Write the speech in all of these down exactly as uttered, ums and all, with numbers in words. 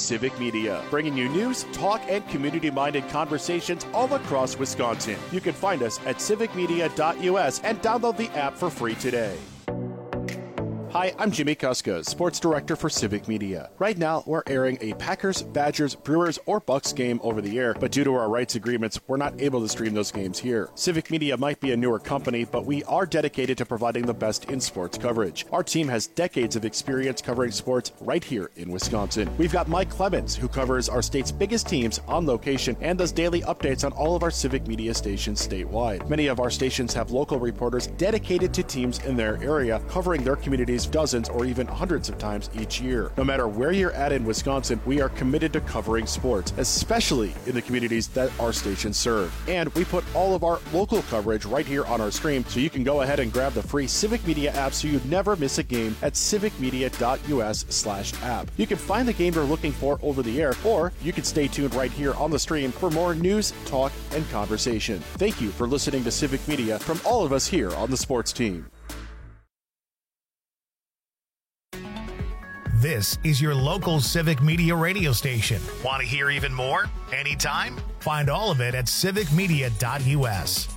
Civic Media, bringing you news, talk, and community-minded conversations all across Wisconsin. You can find us at civic media dot u s and download the app for free today. Hi, I'm Jimmy Kuska, Sports Director for Civic Media. Right now, we're airing a Packers, Badgers, Brewers, or Bucks game over the air, but due to our rights agreements, we're not able to stream those games here. Civic Media might be a newer company, but we are dedicated to providing the best in sports coverage. Our team has decades of experience covering sports right here in Wisconsin. We've got Mike Clemens, who covers our state's biggest teams on location and does daily updates on all of our Civic Media stations statewide. Many of our stations have local reporters dedicated to teams in their area, covering their communities dozens or even hundreds of times each year. No matter where you're at in Wisconsin, we are committed to covering sports, especially in the communities that our stations serve. And we put all of our local coverage right here on our stream, so you can go ahead and grab the free Civic Media app so you never miss a game at civic media dot u s slash app. You can find the game you're looking for over the air, or you can stay tuned right here on the stream for more news, talk, and conversation. Thank you for listening to Civic Media from all of us here on the sports team. This is your local Civic Media radio station. Want to hear even more? Anytime? Find all of it at civic media dot u s.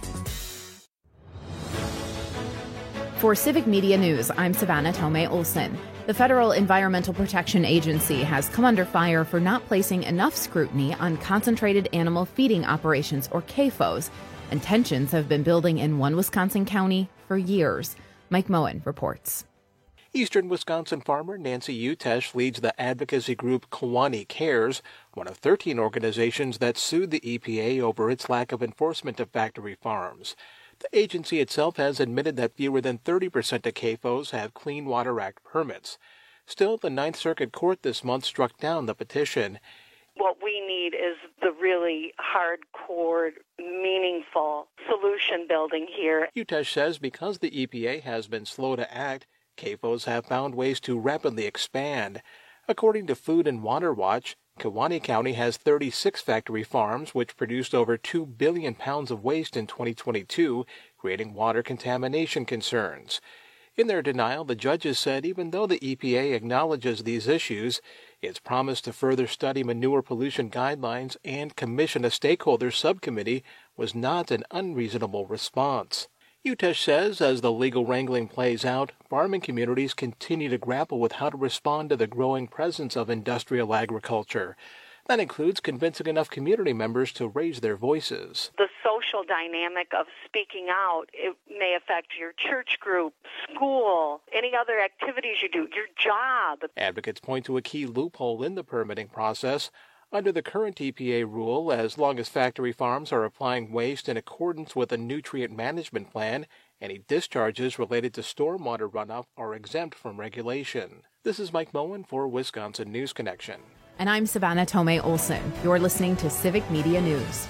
For Civic Media News, I'm Savannah Tomei Olson. The Federal Environmental Protection Agency has come under fire for not placing enough scrutiny on concentrated animal feeding operations, or C A F Os, and tensions have been building in one Wisconsin county for years. Mike Moen reports. Eastern Wisconsin farmer Nancy Utesh leads the advocacy group Kewanee Cares, one of thirteen organizations that sued the E P A over its lack of enforcement of factory farms. The agency itself has admitted that fewer than thirty percent of C A F Os have Clean Water Act permits. Still, the Ninth Circuit Court this month struck down the petition. What we need is the really hardcore, meaningful solution building here. Utesh says because the E P A has been slow to act, C A F Os have found ways to rapidly expand. According to Food and Water Watch, Kewanee County has thirty-six factory farms which produced over two billion pounds of waste in twenty twenty-two, creating water contamination concerns. In their denial, the judges said even though the E P A acknowledges these issues, its promise to further study manure pollution guidelines and commission a stakeholder subcommittee was not an unreasonable response. Utesh says as the legal wrangling plays out, farming communities continue to grapple with how to respond to the growing presence of industrial agriculture. That includes convincing enough community members to raise their voices. The social dynamic of speaking out, it may affect your church group, school, any other activities you do, your job. Advocates point to a key loophole in the permitting process. Under the current E P A rule, as long as factory farms are applying waste in accordance with a nutrient management plan, any discharges related to stormwater runoff are exempt from regulation. This is Mike Moen for Wisconsin News Connection. And I'm Savannah Tomei Olson. You're listening to Civic Media News.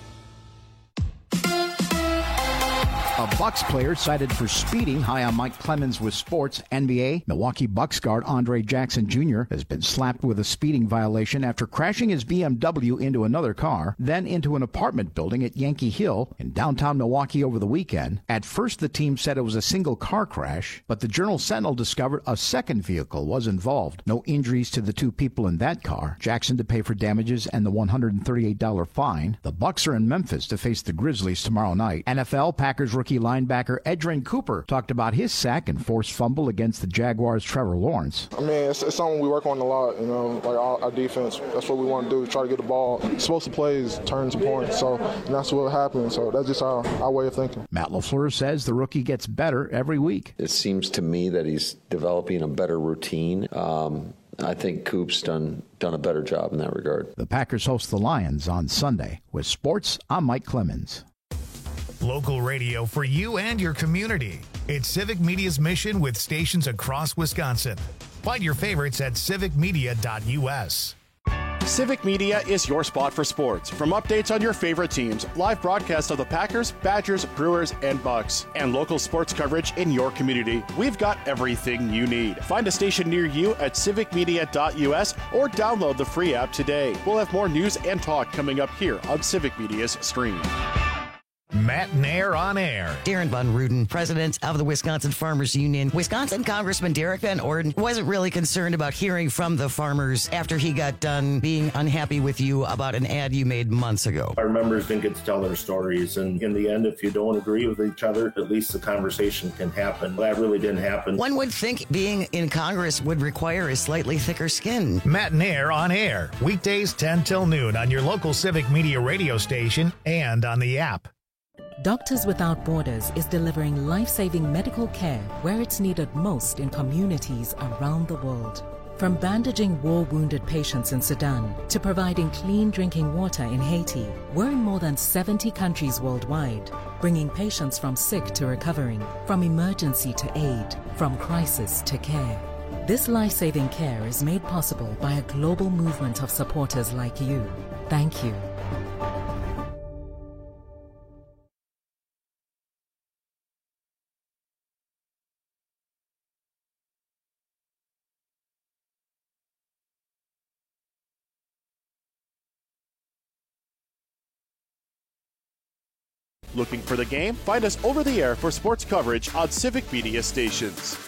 A Bucks player cited for speeding. High on Mike Clemens with sports. N B A, Milwaukee Bucks guard Andre Jackson Junior has been slapped with a speeding violation after crashing his B M W into another car, then into an apartment building at Yankee Hill in downtown Milwaukee over the weekend. At first, the team said it was a single car crash, but the Journal Sentinel discovered a second vehicle was involved. No injuries to the two people in that car. Jackson to pay for damages and the one hundred thirty-eight dollars fine. The Bucks are in Memphis to face the Grizzlies tomorrow night. N F L, Packers rookie linebacker Edgerrin Cooper talked about his sack and forced fumble against the Jaguars' Trevor Lawrence. I mean, it's, it's something we work on a lot, you know, like our, our defense. That's what we want to do, try to get the ball. Explosive plays turn to points, so and that's what happened. So that's just our, our way of thinking. Matt LaFleur says the rookie gets better every week. It seems to me that he's developing a better routine. Um, I think Coop's done done a better job in that regard. The Packers host the Lions on Sunday. With sports, I'm Mike Clemens. Local radio for you and your community. It's Civic Media's mission with stations across Wisconsin. Find your favorites at civic media dot u s. Civic Media is your spot for sports. From updates on your favorite teams, live broadcasts of the Packers, Badgers, Brewers, and Bucks, and local sports coverage in your community, we've got everything you need. Find a station near you at civic media dot u s or download the free app today. We'll have more news and talk coming up here on Civic Media's stream. Matt Nair on Air. Darren Von Ruden, president of the Wisconsin Farmers Union. Wisconsin Congressman Derek Van Orden wasn't really concerned about hearing from the farmers after he got done being unhappy with you about an ad you made months ago. Our members didn't get to tell their stories, and in the end, if you don't agree with each other, at least the conversation can happen. That really didn't happen. One would think being in Congress would require a slightly thicker skin. Matt Nair on Air, weekdays ten till noon on your local Civic Media radio station and on the app. Doctors Without Borders is delivering life-saving medical care where it's needed most in communities around the world. From bandaging war-wounded patients in Sudan to providing clean drinking water in Haiti, we're in more than seventy countries worldwide, bringing patients from sick to recovering, from emergency to aid, from crisis to care. This life-saving care is made possible by a global movement of supporters like you. Thank you. Looking for the game? Find us over the air for sports coverage on Civic Media stations.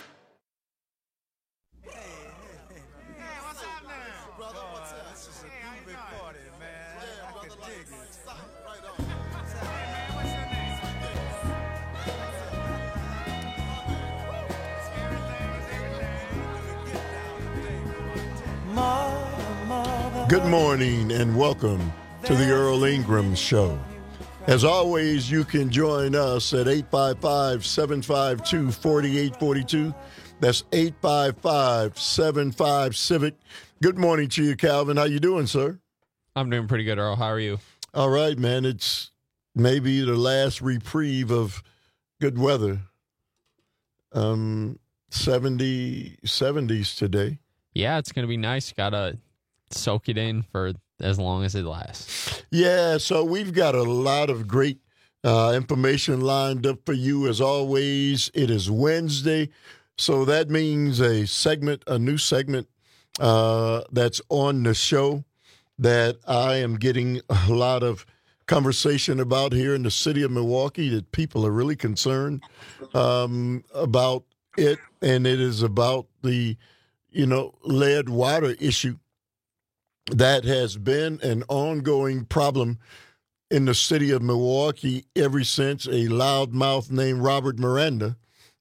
Good morning and welcome to the Earl Ingram Show. As always, you can join us at eight five five, seven five two, four eight four two. That's eight five five, seven five, CIVIC. Good morning to you, Calvin. How you doing, sir? I'm doing pretty good, Earl. How are you? All right, man. It's maybe the last reprieve of good weather. Um, seventy, seventies today. Yeah, it's going to be nice. Got to soak it in for as long as it lasts. Yeah, so we've got a lot of great uh, information lined up for you. As always, it is Wednesday, so that means a segment, a new segment uh, that's on the show that I am getting a lot of conversation about here in the city of Milwaukee, that people are really concerned um, about it, and it is about the, you know, lead water issue that has been an ongoing problem in the city of Milwaukee ever since a loudmouth named Robert Miranda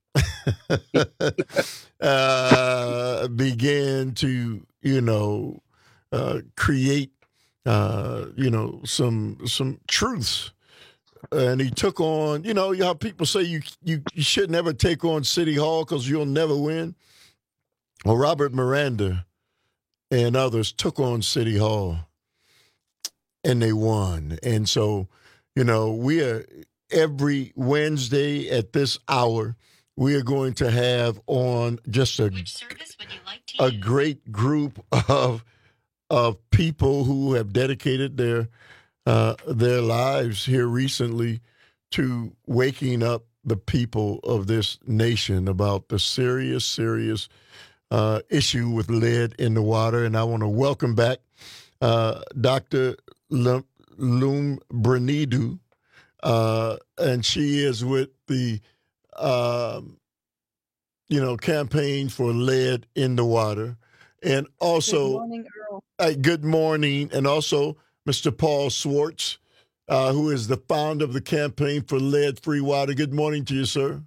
uh, began to, you know, uh, create, uh, you know, some some truths. And he took on, you know, how people say you, you, you should never take on City Hall because you'll never win. Well, Robert Miranda and others took on City Hall, and they won. And so, you know, we are every Wednesday at this hour, we are going to have on just a a great group of of people who have dedicated their uh, their lives here recently to waking up the people of this nation about the serious, serious Uh, issue with lead in the water. And I want to welcome back uh, Doctor Loum Branidu, uh, and she is with the, uh, you know, campaign for lead in the water. And also, good morning, Earl. Uh, good morning. And also Mister Paul Swartz, uh, who is the founder of the campaign for lead-free water. Good morning to you, sir.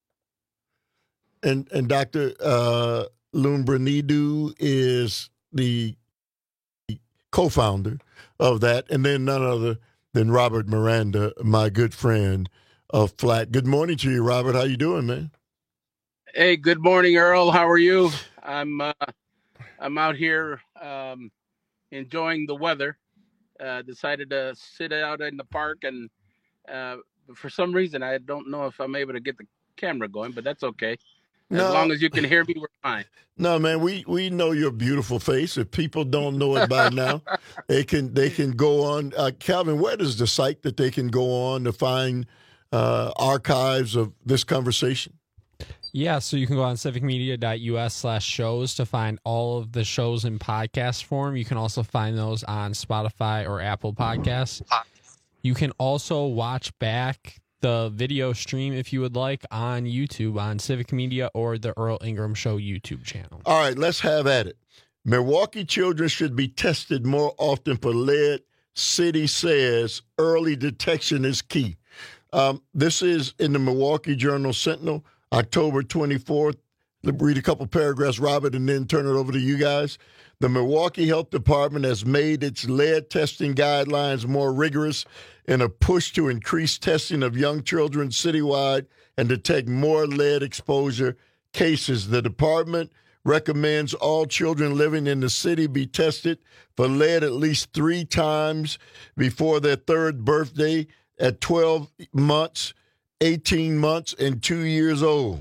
And, and Doctor Uh, Loum Branidu is the co-founder of that, and then none other than Robert Miranda, my good friend of Flat. Good morning to you, Robert. How you doing, man? Hey, good morning, Earl. How are you? I'm uh, I'm out here um, enjoying the weather. Uh, decided to sit out in the park, and uh, for some reason, I don't know if I'm able to get the camera going, but that's okay. As no. long as you can hear me, we're fine. No, man, we, we know your beautiful face. If people don't know it by now, they can they can go on. Uh, Calvin, where is the site that they can go on to find uh, archives of this conversation? Yeah, so you can go on civicmedia.us slash shows to find all of the shows in podcast form. You can also find those on Spotify or Apple Podcasts. You can also watch back the video stream if you would like on YouTube on Civic Media or the Earl Ingram Show YouTube channel. All right, let's have at it. Milwaukee children should be tested more often for lead. City says early detection is key. Um, this is in the Milwaukee Journal Sentinel, October twenty-fourth. Let me read a couple paragraphs, Robert, and then turn it over to you guys. The Milwaukee Health Department has made its lead testing guidelines more rigorous in a push to increase testing of young children citywide and detect more lead exposure cases. The department recommends all children living in the city be tested for lead at least three times before their third birthday at twelve months, eighteen months, and two years old.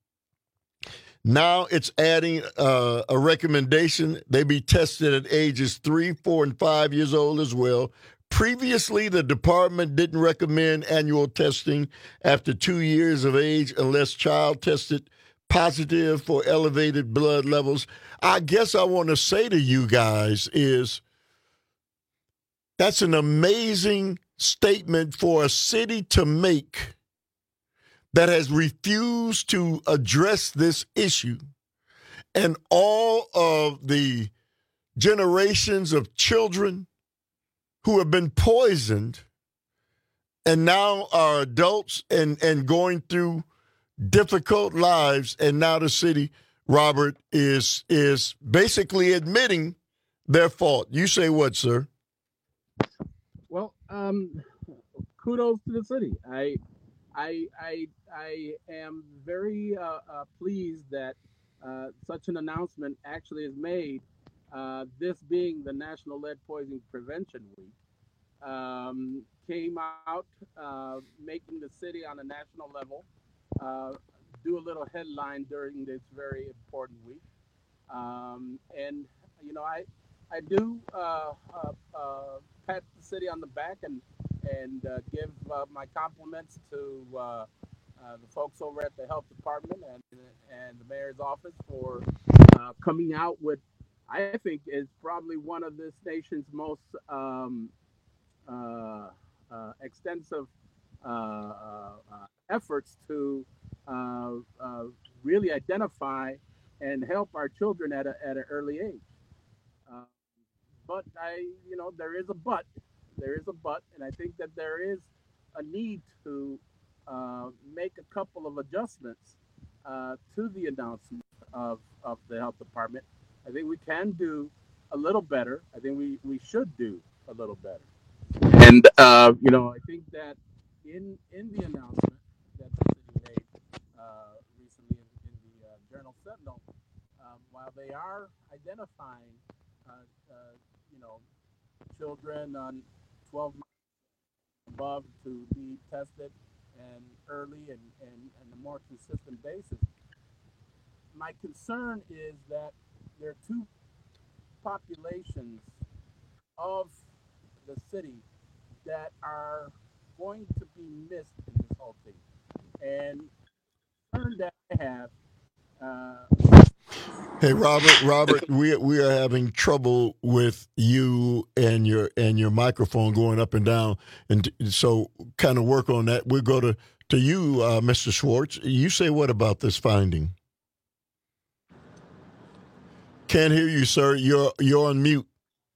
Now it's adding uh, a recommendation they be tested at ages three, four, and five years old as well. Previously, the department didn't recommend annual testing after two years of age unless child tested positive for elevated blood levels. I guess I want to say to you guys is that's an amazing statement for a city to make that has refused to address this issue, and all of the generations of children who have been poisoned and now are adults and, and going through difficult lives, and now the city, Robert, is is basically admitting their fault. You say what, sir? Well, um, kudos to the city. I, I, I, I am very uh, uh, pleased that uh, such an announcement actually is made. Uh, this being the National Lead Poisoning Prevention Week, um, came out uh, making the city on a national level uh, do a little headline during this very important week. Um, and, you know, I I do uh, uh, uh, pat the city on the back and, and uh, give uh, my compliments to uh, uh, the folks over at the health department and, and the mayor's office for uh, coming out with, I think, is probably one of this nation's most um, uh, uh, extensive uh, uh, efforts to uh, uh, really identify and help our children at, a, at an early age. Uh, but I, you know, there is a but. There is a but, and I think that there is a need to uh, make a couple of adjustments uh, to the announcement of, of the health department. I think we can do a little better. I think we, we should do a little better. And, uh, you know, I think that in in the announcement that the city made uh, recently in, in the uh, Journal Sentinel, um, while they are identifying, uh, uh, you know, children on twelve months above to be tested and early and, and, and a more consistent basis, my concern is that there are two populations of the city that are going to be missed in this whole thing. And the concern that I have. Uh, hey, Robert, Robert, we we are having trouble with you and your and your microphone going up and down, and so kind of work on that. We'll go to to you, uh, Mister Schwartz. You say what about this finding? Can't hear you, sir. You're you're on mute.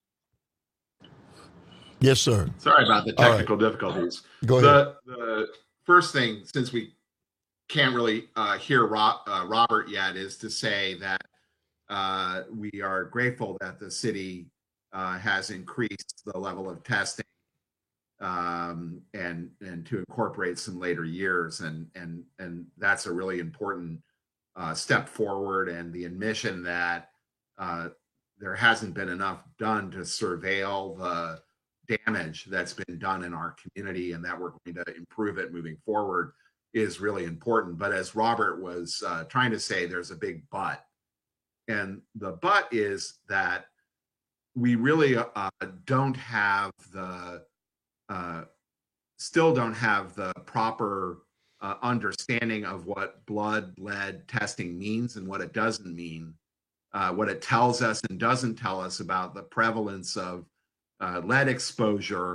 Yes, sir. Sorry about the technical right. difficulties. Go the, ahead. The first thing, since we can't really uh, hear Rob, uh, Robert yet, is to say that uh, we are grateful that the city uh, has increased the level of testing um, and and to incorporate some later years, and and and that's a really important uh, step forward. And the admission that uh, there hasn't been enough done to surveil the damage that's been done in our community, and that we're going to improve it moving forward is really important. But as Robert was uh, trying to say, there's a big but. And the but is that we really uh, don't have the, uh, still don't have the proper uh, understanding of what blood lead testing means and what it doesn't mean, uh, what it tells us and doesn't tell us about the prevalence of Uh, lead exposure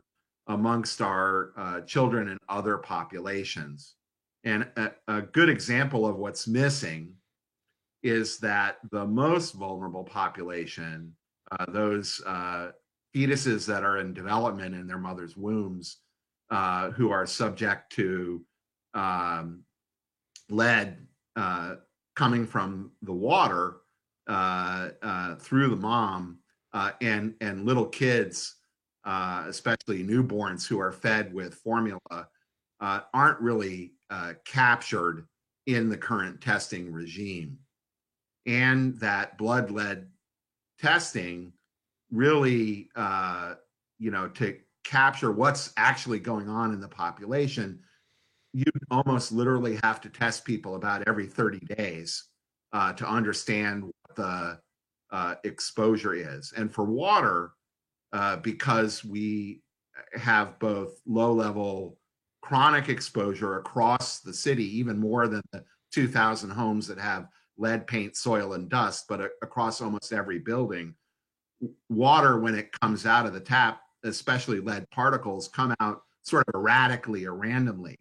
amongst our uh, children and other populations. And a, a good example of what's missing is that the most vulnerable population, uh, those uh, fetuses that are in development in their mother's wombs, uh, who are subject to um, lead uh, coming from the water uh, uh, through the mom, uh, and, and little kids, uh, especially newborns who are fed with formula, uh, aren't really uh, captured in the current testing regime. And that blood lead testing really, uh, you know, to capture what's actually going on in the population, you almost literally have to test people about every thirty days uh, to understand what the uh, exposure is. And for water, uh, because we have both low-level chronic exposure across the city, even more than the two thousand homes that have lead paint, soil, and dust, but a- across almost every building, water, when it comes out of the tap, especially lead particles, come out sort of erratically or randomly.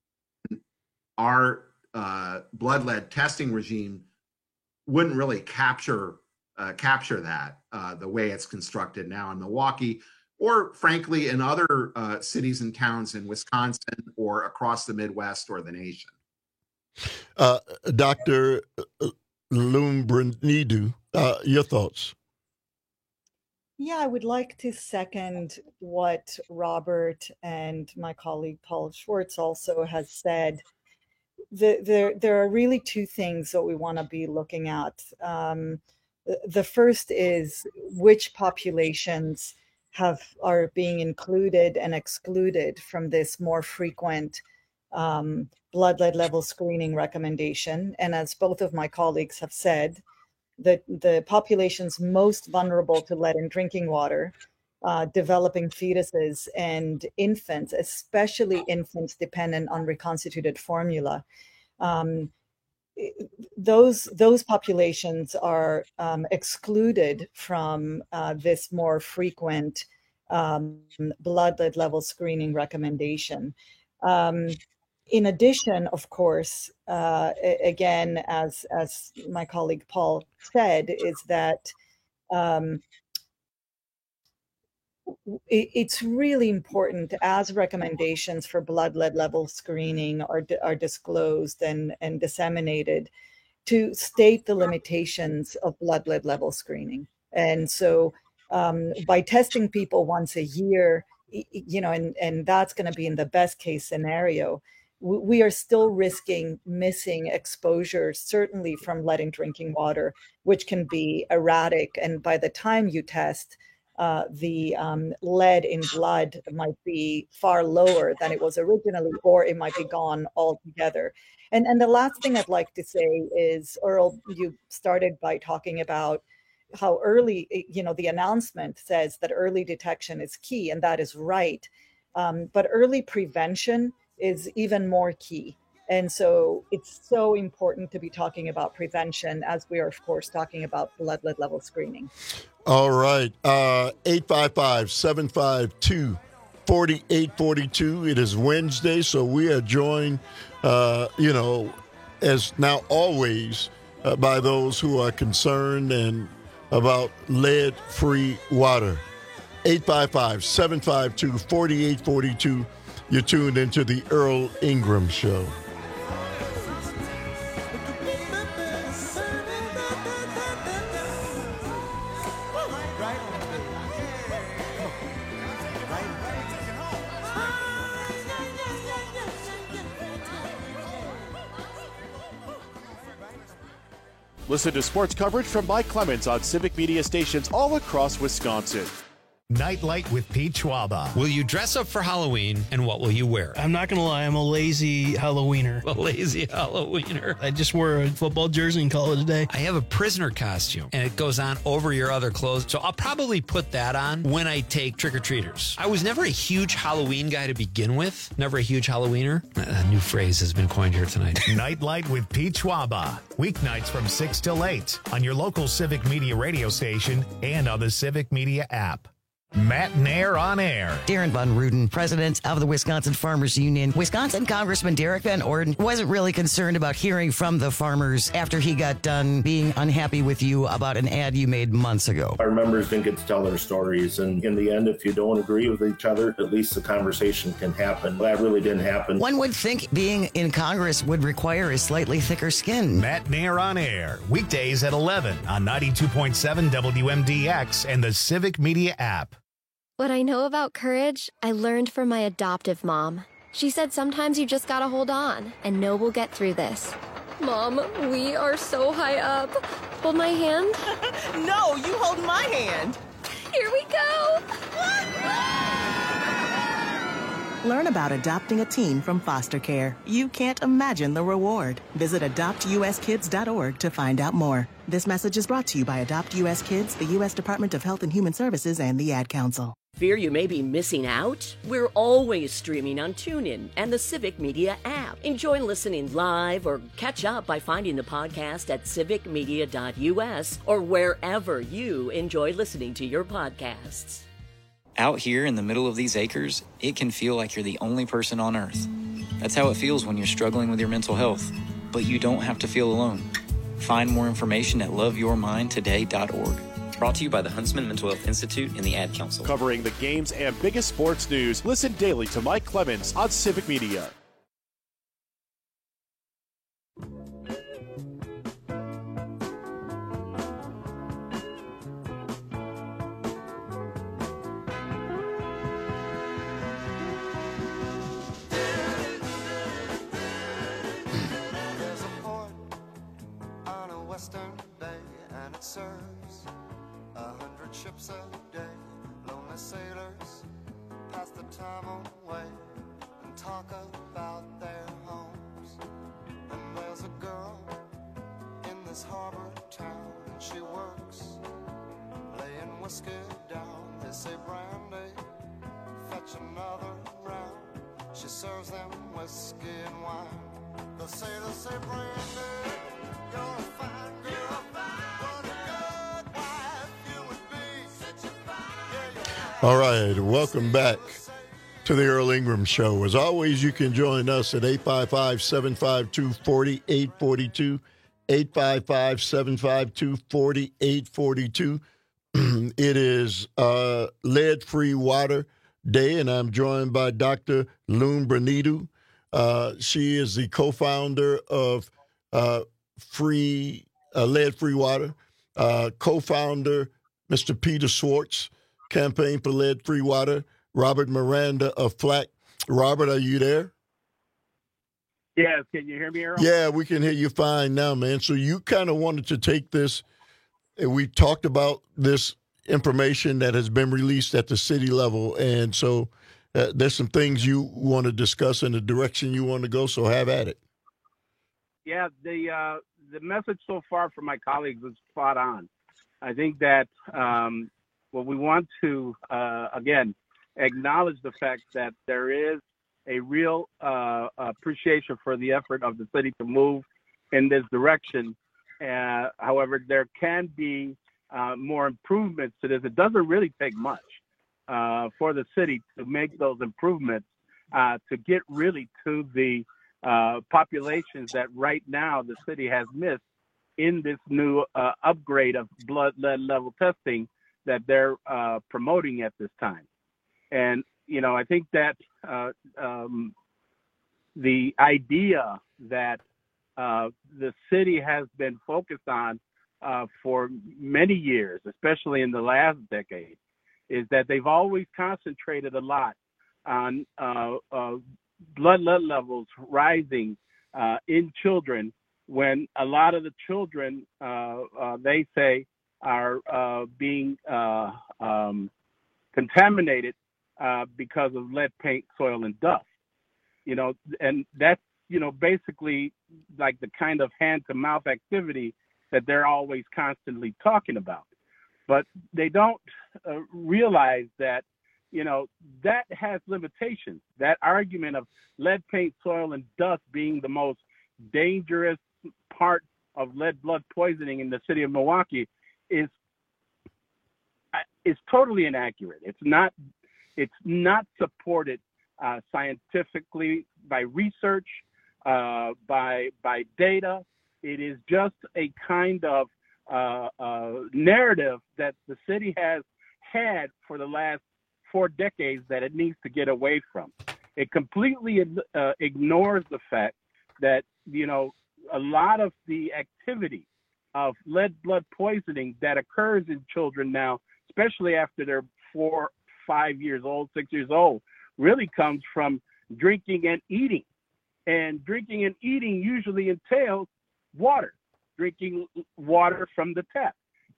Our uh, blood lead testing regime wouldn't really capture uh, capture that uh, the way it's constructed now in Milwaukee, or frankly in other uh, cities and towns in Wisconsin or across the Midwest or the nation. Uh, Doctor Lumbrinidou, uh, your thoughts? Yeah, I would like to second what Robert and my colleague Paul Schwartz also has said. The, there, there are really two things that we want to be looking at. Um, the, the first is which populations have are being included and excluded from this more frequent um, blood lead level screening recommendation. And as both of my colleagues have said, the, the populations most vulnerable to lead in drinking water, uh, developing fetuses and infants, especially infants dependent on reconstituted formula, um, those those populations are um, excluded from uh, this more frequent um, blood lead level screening recommendation. Um, in addition, of course, uh, again, as as my colleague Paul said, is that um, it's really important as recommendations for blood lead level screening are, are disclosed and, and disseminated to state the limitations of blood lead level screening. And so um, by testing people once a year, you know, and, and that's going to be in the best case scenario, we are still risking missing exposure, certainly from lead in drinking water, which can be erratic. And by the time you test, Uh, the um, lead in blood might be far lower than it was originally, or it might be gone altogether. And, and the last thing I'd like to say is, Earl, you started by talking about how early, you know, the announcement says that early detection is key, and that is right. Um, but early prevention is even more key. And so it's so important to be talking about prevention as we are, of course, talking about blood lead level screening. All right. Uh, eight five five, seven five two, four eight four two. It is Wednesday, so we are joined, uh, you know, as now always, uh, by those who are concerned and about lead-free water. eight five five, seven five two, four eight four two. You're tuned into the Earl Ingram Show. Listen to sports coverage from Mike Clemens on Civic Media stations all across Wisconsin. Nightlight with Pete Schwaba. Will you dress up for Halloween, and what will you wear? I'm not going to lie, I'm a lazy Halloweener. A lazy Halloweener. I just wore a football jersey in college day. I have a prisoner costume, and it goes on over your other clothes, so I'll probably put that on when I take trick-or-treaters. I was never a huge Halloween guy to begin with, never a huge Halloweener. A new phrase has been coined here tonight. Nightlight with Pete Schwaba. Weeknights from six till eight on your local Civic Media radio station and on the Civic Media app. Matt Nair on air. Darren Von Ruden, president of the Wisconsin Farmers Union. Wisconsin Congressman Derek Van Orden wasn't really concerned about hearing from the farmers after he got done being unhappy with you about an ad you made months ago. Our members didn't get to tell their stories, and in the end, if you don't agree with each other, at least the conversation can happen. That really didn't happen. One would think being in Congress would require a slightly thicker skin. Matt Nair on air, weekdays at eleven on ninety-two point seven W M D X and the Civic Media app. What I know about courage, I learned from my adoptive mom. She said sometimes you just gotta hold on and know we'll get through this. Mom, we are so high up. Hold my hand. No, you hold my hand. Here we go. Learn about adopting a teen from foster care. You can't imagine the reward. Visit adopt u s kids dot org to find out more. This message is brought to you by Adopt U S Kids, the U S Department of Health and Human Services, and the Ad Council. Fear you may be missing out? We're always streaming on TuneIn and the Civic Media app. Enjoy listening live or catch up by finding the podcast at civic media dot u s or wherever you enjoy listening to your podcasts. Out here in the middle of these acres, it can feel like you're the only person on Earth. That's how it feels when you're struggling with your mental health. But you don't have to feel alone. Find more information at love your mind today dot org. Brought to you by the Huntsman Mental Health Institute and the Ad Council. Covering the games and biggest sports news, listen daily to Mike Clemens on Civic Media. There's a port on a western bay, and it serves a hundred ships a day. Lonely sailors pass the time away and talk about their homes. And there's a girl in this harbor town, and she works laying whiskey down. They say, Brandy, fetch another round. She serves them whiskey and wine. The sailors say, Brandy, you're a fine girl. All right, welcome back to the Earl Ingram Show. As always, you can join us at eight five five, seven five two, four eight four two, eight five five, seven five two, four eight four two. It is uh, Lead-Free Water Day, and I'm joined by Doctor Lune Brunidu. Uh, she is the co-founder of uh, Free uh, Lead-Free Water, uh, co-founder Mister Peter Schwartz, Campaign for Lead-Free Water, Robert Miranda of Flack. Robert, are you there? Yes. Can you hear me, Earl? Yeah, we can hear you fine now, man. So you kind of wanted to take this, and we talked about this information that has been released at the city level, and so uh, there's some things you want to discuss in the direction you want to go, so have at it. Yeah, the uh, the message so far from my colleagues is spot on. I think that um, well, we want to, uh, again, acknowledge the fact that there is a real uh, appreciation for the effort of the city to move in this direction. Uh, however, there can be uh, more improvements to this. It doesn't really take much uh, for the city to make those improvements uh, to get really to the uh, populations that right now the city has missed in this new uh, upgrade of blood lead level testing that they're uh, promoting at this time. And, you know, I think that uh, um, the idea that uh, the city has been focused on uh, for many years, especially in the last decade, is that they've always concentrated a lot on uh, uh, blood lead levels rising uh, in children, when a lot of the children, uh, uh, they say, are uh, being uh, um, contaminated uh, because of lead paint, soil, and dust. You know, and that's, you know, basically like the kind of hand-to-mouth activity that they're always constantly talking about. But they don't uh, realize that, you know, that has limitations. That argument of lead paint, soil, and dust being the most dangerous part of lead blood poisoning in the city of Milwaukee is, is totally inaccurate. It's not it's not supported uh, scientifically by research, uh, by by data. It is just a kind of uh, uh, narrative that the city has had for the last four decades that it needs to get away from. It completely uh, ignores the fact that, you know, a lot of the activity of lead blood poisoning that occurs in children now, especially after they're four, five years old, six years old, really comes from drinking and eating. And drinking and eating usually entails water, drinking water from the tap,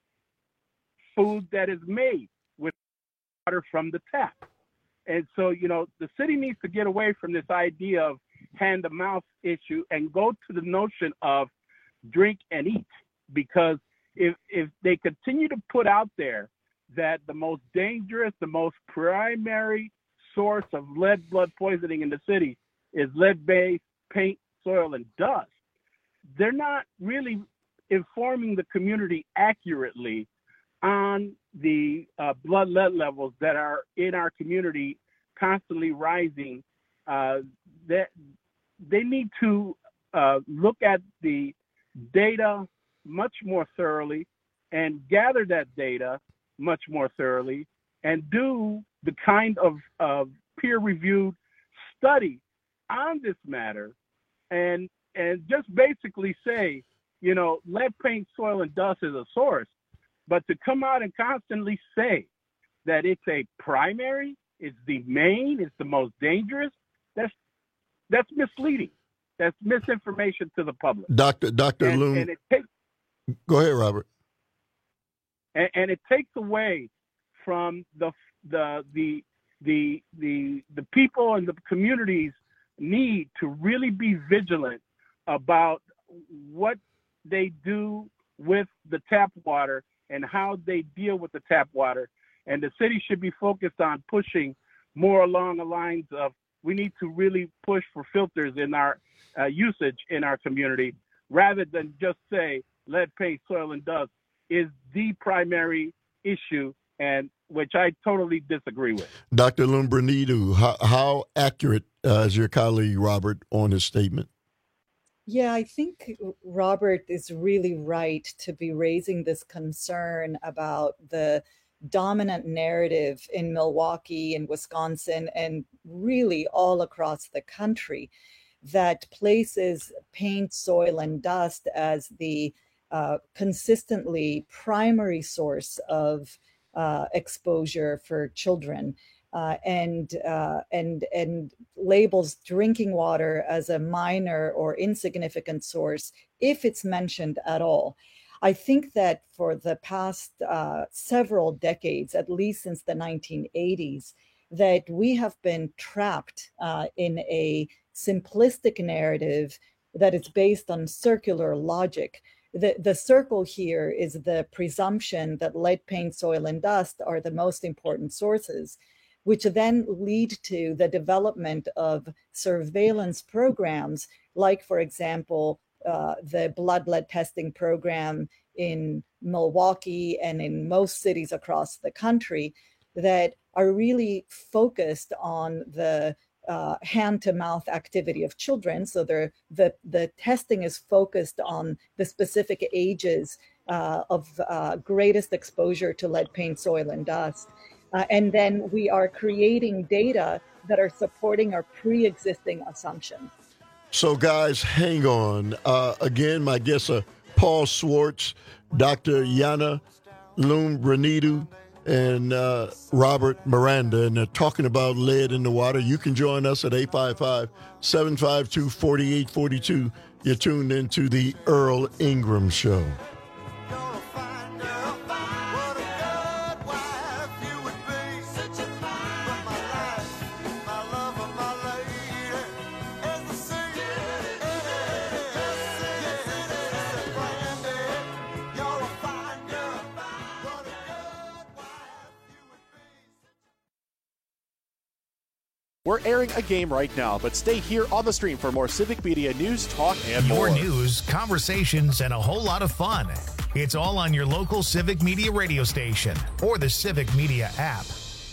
food that is made with water from the tap. And so, you know, the city needs to get away from this idea of hand-to-mouth issue and go to the notion of drink and eat. Because if if they continue to put out there that the most dangerous, the most primary source of lead blood poisoning in the city is lead-based paint, soil, and dust, they're not really informing the community accurately on the uh, blood lead levels that are in our community constantly rising. Uh, that they need to uh, look at the data much more thoroughly and gather that data much more thoroughly and do the kind of, of peer-reviewed study on this matter and and just basically say, you know, lead paint, soil, and dust is a source, but to come out and constantly say that it's a primary, it's the main, it's the most dangerous, that's that's misleading. That's misinformation to the public. Doctor Doctor And, Loom. and it takes Go ahead, Robert. and, and it takes away from the the the the the the people and the communities need to really be vigilant about what they do with the tap water and how they deal with the tap water. And the city should be focused on pushing more along the lines of we need to really push for filters in our uh, usage in our community, rather than just say lead paint, soil, and dust is the primary issue, and which I totally disagree with. Doctor Lumbrinidou, how, how accurate uh, is your colleague Robert on his statement? Yeah, I think Robert is really right to be raising this concern about the dominant narrative in Milwaukee and Wisconsin and really all across the country that places paint, soil, and dust as the uh, consistently primary source of uh, exposure for children. Uh, and uh, and and labels drinking water as a minor or insignificant source if it's mentioned at all. I think that for the past uh, several decades, at least since the nineteen eighties, that we have been trapped uh, in a simplistic narrative that is based on circular logic. The, the circle here is the presumption that lead, paint, soil, and dust are the most important sources, which then lead to the development of surveillance programs, like, for example, uh, the blood lead testing program in Milwaukee and in most cities across the country that are really focused on the uh, hand-to-mouth activity of children. So the, the testing is focused on the specific ages uh, of uh, greatest exposure to lead, paint, soil, and dust. Uh, and then we are creating data that are supporting our pre-existing assumptions. So, guys, hang on. Uh, again, my guests are Paul Schwartz, Doctor Yana Lumbrinidou, and uh, Robert Miranda, and they're talking about lead in the water. You can join us at eight five five, seven five two, four eight four two. You're tuned into the Earl Ingram Show. We're airing a game right now, but stay here on the stream for more Civic Media news, talk, and more more. news, conversations, and a whole lot of fun. It's all on your local Civic Media radio station or the Civic Media app.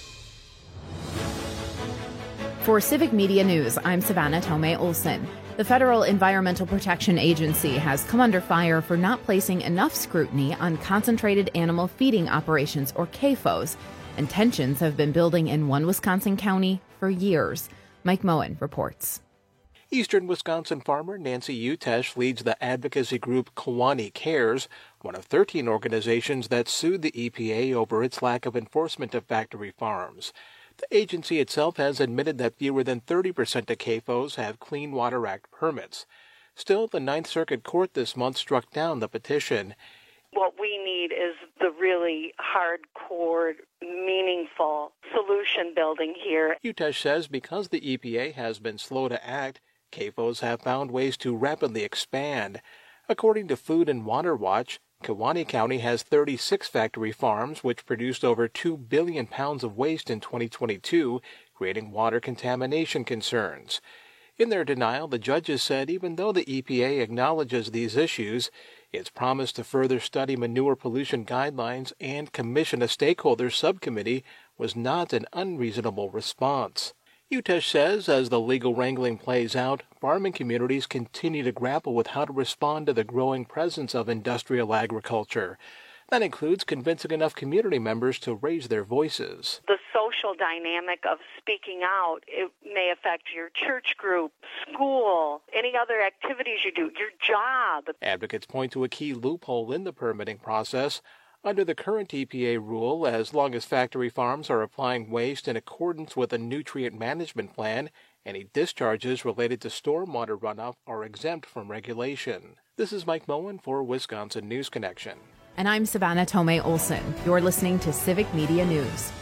For Civic Media News, I'm Savannah Tomei Olson. The Federal Environmental Protection Agency has come under fire for not placing enough scrutiny on concentrated animal feeding operations, or C A F Os, and tensions have been building in one Wisconsin county for years. Mike Moen reports. Eastern Wisconsin farmer Nancy Utesh leads the advocacy group Kewaunee Cares, one of thirteen organizations that sued the E P A over its lack of enforcement of factory farms. The agency itself has admitted that fewer than thirty percent of C A F Os have Clean Water Act permits. Still, the Ninth Circuit Court this month struck down the petition. What we need is the really hardcore, meaningful solution building here. Utesh says because the E P A has been slow to act, C A F Os have found ways to rapidly expand. According to Food and Water Watch, Kewaunee County has thirty-six factory farms which produced over two billion pounds of waste in twenty twenty-two, creating water contamination concerns. In their denial, the judges said even though the E P A acknowledges these issues, it's promised to further study manure pollution guidelines and commission a stakeholder subcommittee was not an unreasonable response. Utesh says as the legal wrangling plays out, farming communities continue to grapple with how to respond to the growing presence of industrial agriculture. That includes convincing enough community members to raise their voices. The social dynamic of speaking out, it may affect your church group, school, any other activities you do, your job. Advocates point to a key loophole in the permitting process. Under the current E P A rule, as long as factory farms are applying waste in accordance with a nutrient management plan, any discharges related to stormwater runoff are exempt from regulation. This is Mike Moen for Wisconsin News Connection. And I'm Savannah Tomei Olson. You're listening to Civic Media News.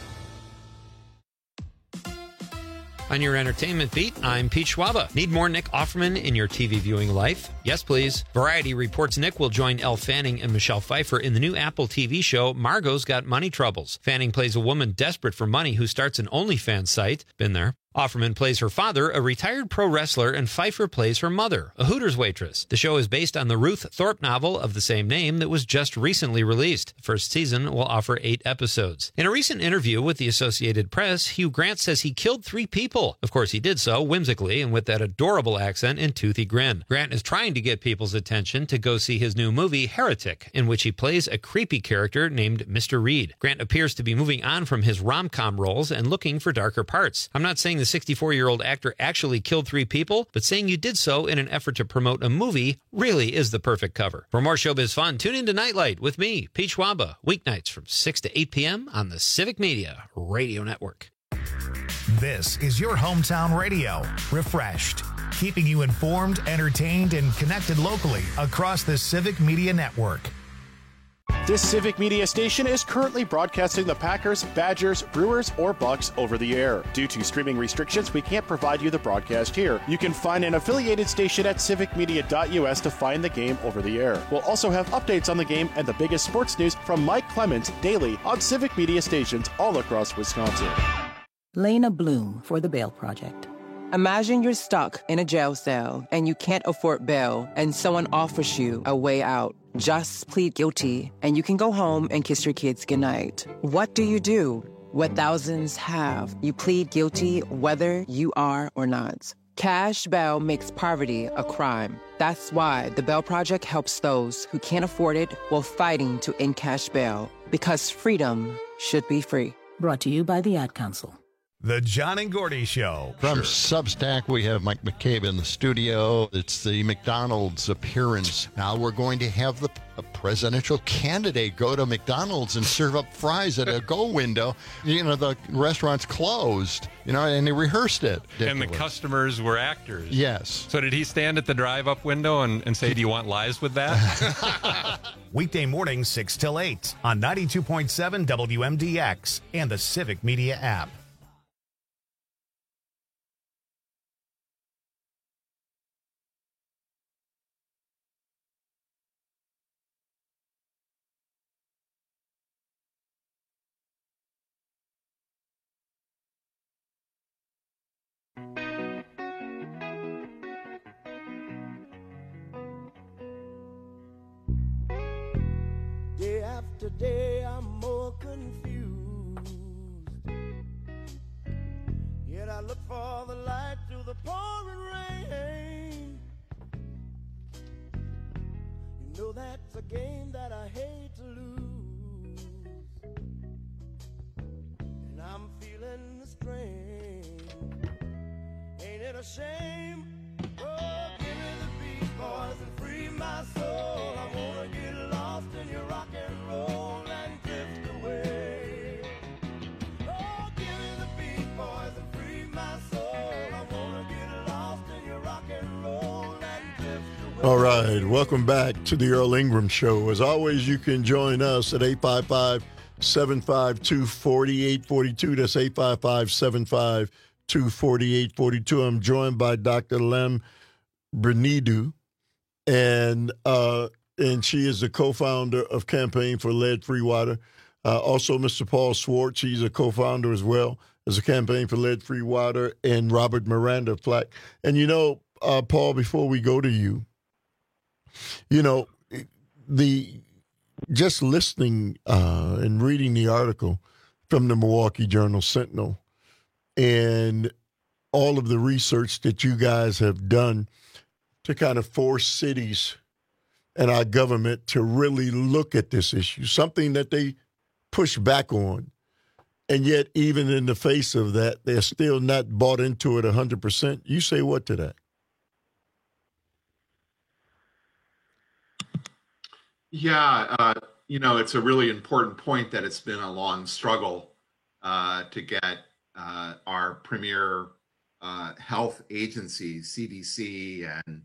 On your entertainment beat, I'm Pete Schwaba. Need more Nick Offerman in your T V viewing life? Yes, please. Variety reports Nick will join Elle Fanning and Michelle Pfeiffer in the new Apple T V show Margot's Got Money Troubles. Fanning plays a woman desperate for money who starts an OnlyFans site. Been there. Offerman plays her father, a retired pro wrestler, and Pfeiffer plays her mother, a Hooters waitress. The show is based on the Ruth Thorpe novel of the same name that was just recently released. The first season will offer eight episodes. In a recent interview with the Associated Press, Hugh Grant says he killed three people. Of course, he did so whimsically and with that adorable accent and toothy grin. Grant is trying to get people's attention to go see his new movie, Heretic, in which he plays a creepy character named Mister Reed. Grant appears to be moving on from his rom-com roles and looking for darker parts. I'm not saying the sixty-four-year-old actor actually killed three people, but saying you did so in an effort to promote a movie really is the perfect cover. For more showbiz fun, tune into Nightlight with me, Pete Schwaba, weeknights from six to eight p.m. on the Civic Media Radio Network. This is your hometown radio, refreshed, keeping you informed, entertained, and connected locally across the Civic Media Network. This Civic Media station is currently broadcasting the Packers, Badgers, Brewers, or Bucks over the air. Due to streaming restrictions, we can't provide you the broadcast here. You can find an affiliated station at civic media dot u s to find the game over the air. We'll also have updates on the game and the biggest sports news from Mike Clemens daily on Civic Media stations all across Wisconsin. Lena Bloom for the Bail Project. Imagine you're stuck in a jail cell and you can't afford bail and someone offers you a way out. Just plead guilty and you can go home and kiss your kids goodnight. What do you do? What thousands have. You plead guilty whether you are or not. Cash bail makes poverty a crime. That's why the Bail Project helps those who can't afford it while fighting to end cash bail. Because freedom should be free. Brought to you by the Ad Council. The John and Gordy Show. From sure. Substack, we have Mike McCabe in the studio. It's the McDonald's appearance. Now we're going to have the presidential candidate go to McDonald's and serve up fries at a go window. You know, the restaurant's closed, you know, and they rehearsed it. Ridiculous. And the customers were actors. Yes. So did he stand at the drive-up window and, and say, do you want lies with that? Weekday mornings, six till eight on ninety-two point seven W M D X and the Civic Media app. Day after day I'm more confused. Yet I look for the light through the pouring rain. You know that's a game that I hate to lose. And I'm feeling the strain. Ain't it a shame? Oh, give me the beat, boys, and free my soul. I wanna get lost in your rock and roll and drift away. Oh, give me the beat, boys, and free my soul. I wanna get lost in your rock and roll and drift away. All right, welcome back to the Earl Ingram Show. As always, you can join us at eight five five, seven five two, four eight four two. That's eight five five, seven five two, four eight four two. I'm joined by Doctor Lem Bernidou, and uh, and she is the co-founder of Campaign for Lead-Free Water. Uh, also, Mister Paul Schwartz, he's a co-founder as well as a Campaign for Lead-Free Water, and Robert Miranda Flack. And you know, uh, Paul, before we go to you, you know, the just listening uh, and reading the article from the Milwaukee Journal Sentinel and all of the research that you guys have done to kind of force cities and our government to really look at this issue, something that they push back on. And yet, even in the face of that, they're still not bought into it one hundred percent. You say what to that? Yeah, uh, you know, it's a really important point that it's been a long struggle uh, to get uh, our premier uh, health agencies, C D C and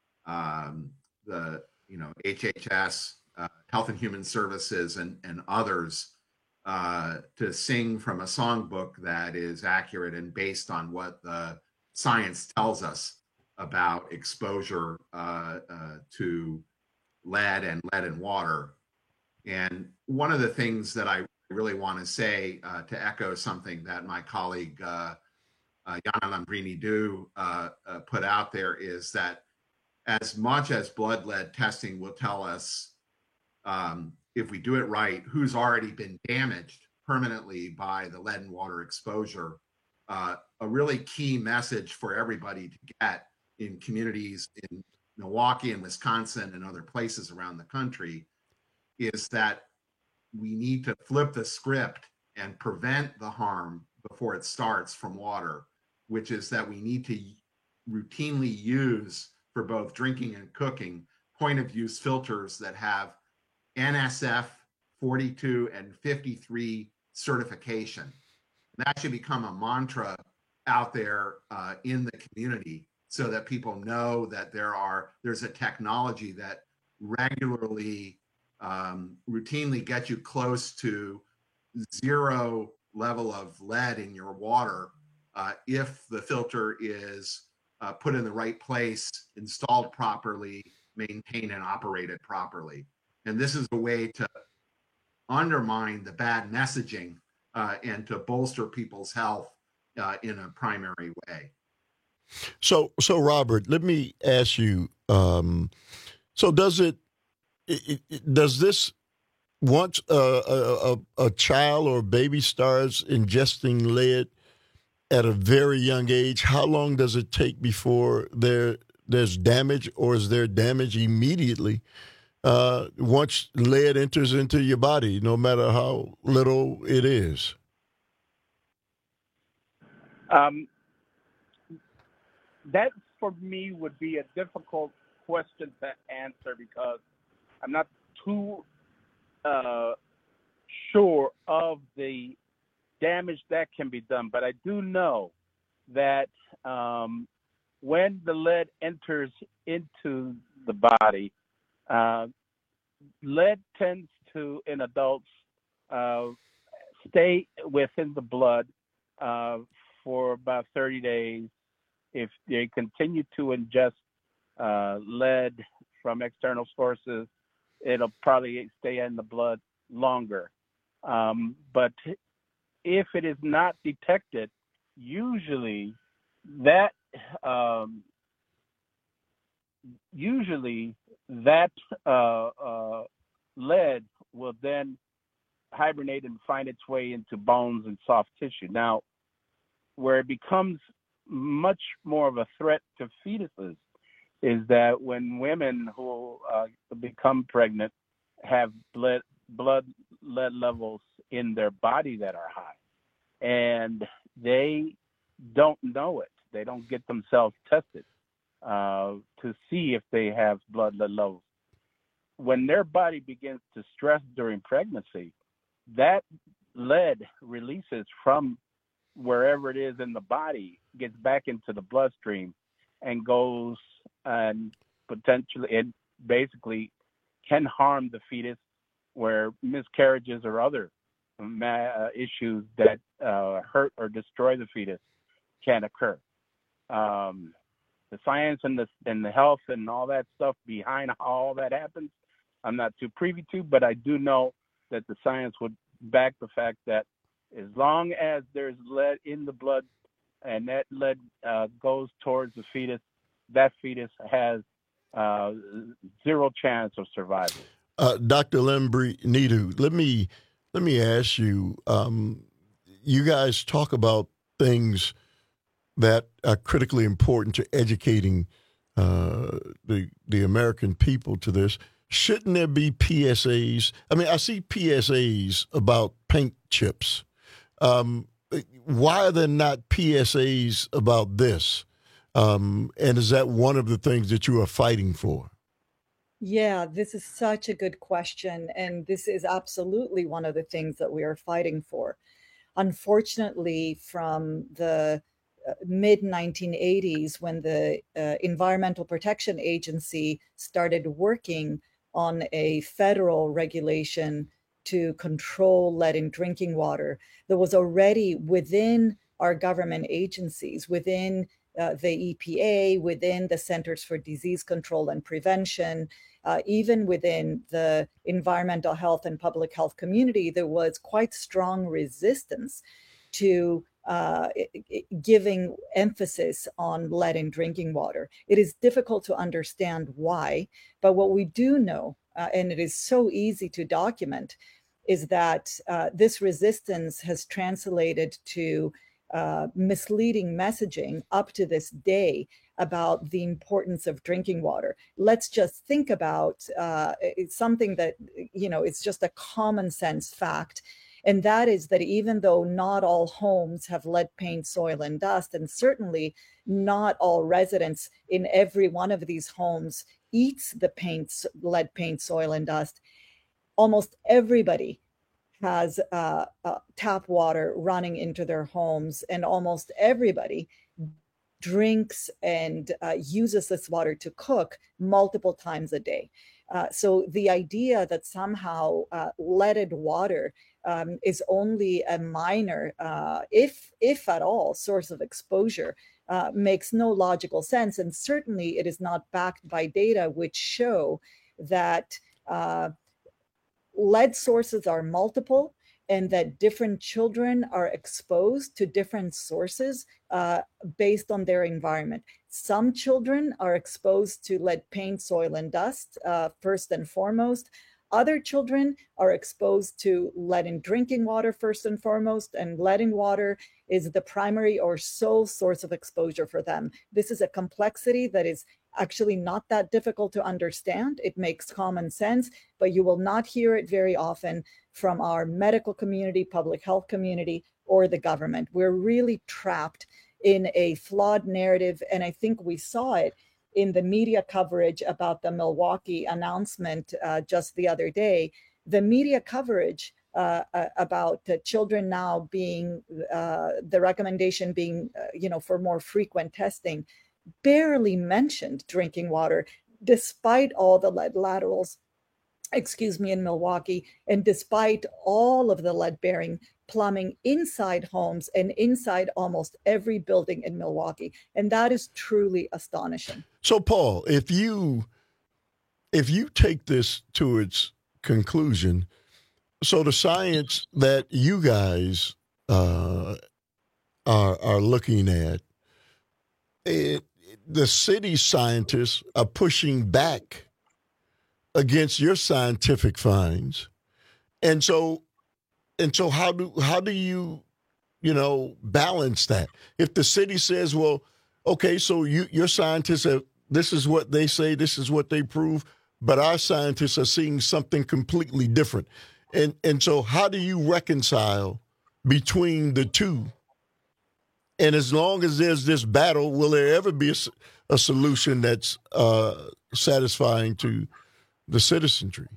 um, the, you know, H H S, uh, Health and Human Services, and, and others uh, to sing from a songbook that is accurate and based on what the science tells us about exposure uh, uh, to lead and lead in water. And one of the things that I really want to say uh, to echo something that my colleague uh, uh, Yana Lambrini-Du uh, uh, put out there is that as much as blood lead testing will tell us um, if we do it right, who's already been damaged permanently by the lead and water exposure, uh, a really key message for everybody to get in communities in Milwaukee and Wisconsin and other places around the country is that we need to flip the script and prevent the harm before it starts from water, which is that we need to routinely use, for both drinking and cooking, point of use filters that have N S F forty-two and fifty-three certification. And that should become a mantra out there uh, in the community, so that people know that there are there's a technology that regularly, um, routinely gets you close to zero level of lead in your water uh, if the filter is uh, put in the right place, installed properly, maintained and operated properly. And this is a way to undermine the bad messaging uh, and to bolster people's health uh, in a primary way. So, so Robert, let me ask you. Um, so, does it, it, it? Does this once a, a a child or a baby starts ingesting lead at a very young age? How long does it take before there there's damage, or is there damage immediately uh, once lead enters into your body, no matter how little it is? Um. That, for me, would be a difficult question to answer because I'm not too uh, sure of the damage that can be done. But I do know that um, when the lead enters into the body, uh, lead tends to, in adults, uh, stay within the blood uh, for about thirty days. If they continue to ingest uh, lead from external sources, it'll probably stay in the blood longer. Um, but if it is not detected, usually that um, usually that uh, uh, lead will then hibernate and find its way into bones and soft tissue. Now, where it becomes much more of a threat to fetuses is that when women who uh, become pregnant have blood, blood lead levels in their body that are high, and they don't know it. They don't get themselves tested uh, to see if they have blood lead levels. When their body begins to stress during pregnancy, that lead releases from wherever it is in the body, gets back into the bloodstream, and goes and potentially, it basically can harm the fetus, where miscarriages or other uh, issues that uh, hurt or destroy the fetus can occur. Um, the science and the and the health and all that stuff behind how all that happens, I'm not too privy to, but I do know that the science would back the fact that as long as there's lead in the blood and that lead uh, goes towards the fetus, that fetus has uh, zero chance of survival. Uh, Doctor Lembri-Nidu, let me let me ask you. Um, you guys talk about things that are critically important to educating uh, the the American people to this. Shouldn't there be P S As? I mean, I see P S As about paint chips. Um, why are there not P S As about this? Um, and is that one of the things that you are fighting for? Yeah, this is such a good question. And this is absolutely one of the things that we are fighting for. Unfortunately, from the uh, mid nineteen eighties, when the uh, Environmental Protection Agency started working on a federal regulation to control lead in drinking water, there was already within our government agencies, within uh, the E P A, within the Centers for Disease Control and Prevention, uh, even within the environmental health and public health community, there was quite strong resistance to uh, giving emphasis on lead in drinking water. It is difficult to understand why, but what we do know, uh, and it is so easy to document, is that uh, this resistance has translated to uh, misleading messaging up to this day about the importance of drinking water. Let's just think about uh, it's something that, you know, it's just a common sense fact. And that is that even though not all homes have lead paint, soil, and dust, and certainly not all residents in every one of these homes eats the paint, lead paint, soil, and dust, almost everybody has uh, uh, tap water running into their homes, and almost everybody drinks and uh, uses this water to cook multiple times a day. Uh, so the idea that somehow uh, leaded water um, is only a minor, uh, if if at all, source of exposure uh, makes no logical sense, and certainly it is not backed by data which show that uh, lead sources are multiple and that different children are exposed to different sources uh, based on their environment. Some children are exposed to lead paint, soil, and dust, uh, first and foremost. Other children are exposed to lead in drinking water, first and foremost, and lead in water is the primary or sole source of exposure for them. This is a complexity that is actually not that difficult to understand. It makes common sense, but you will not hear it very often from our medical community, public health community, or the government. We're really trapped in a flawed narrative, and I think we saw it in the media coverage about the Milwaukee announcement uh, just the other day. The media coverage uh, uh, about uh, children now being, uh, the recommendation being, uh, you know, for more frequent testing, barely mentioned drinking water, despite all the lead laterals, excuse me, in Milwaukee, and despite all of the lead-bearing plumbing inside homes and inside almost every building in Milwaukee. And that is truly astonishing. So, Paul, if you if you take this to its conclusion, so the science that you guys uh, are are looking at, it, the city scientists are pushing back against your scientific finds, And so, and so how do how do you, you know, balance that? If the city says, well, okay, so you your scientists have, this is what they say, this is what they prove, but our scientists are seeing something completely different. And and so how do you reconcile between the two? And as long as there's this battle, will there ever be a, a solution that's uh, satisfying to the citizenry?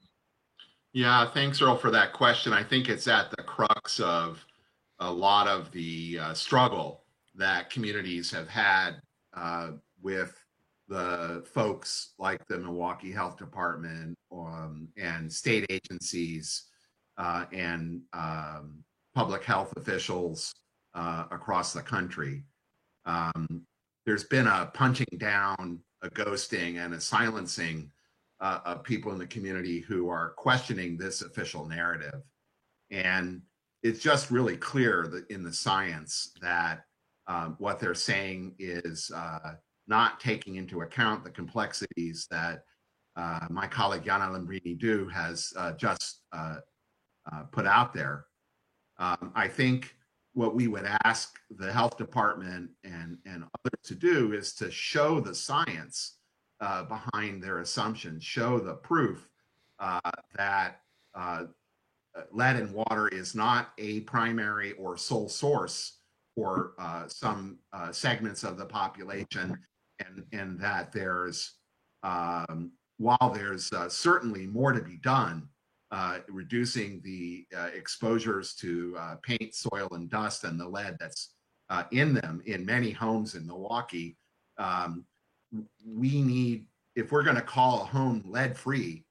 Yeah, thanks, Earl, for that question. I think it's at the crux of a lot of the uh, struggle that communities have had uh, with the folks like the Milwaukee Health Department um, and state agencies uh, and um, public health officials uh, across the country. Um, there's been a punching down, a ghosting, and a silencing uh, of people in the community who are questioning this official narrative. And it's just really clear that in the science that um, what they're saying is uh, not taking into account the complexities that uh, my colleague Yana Lambrini-Du has uh, just uh, uh, put out there. Um, I think what we would ask the health department and, and others to do is to show the science uh, behind their assumptions, show the proof uh, that uh, lead in water is not a primary or sole source for uh, some uh, segments of the population, and, and that there's, um, while there's uh, certainly more to be done, uh, reducing the uh, exposures to uh, paint, soil, and dust and the lead that's uh, in them in many homes in Milwaukee, um, we need, if we're going to call a home lead-free,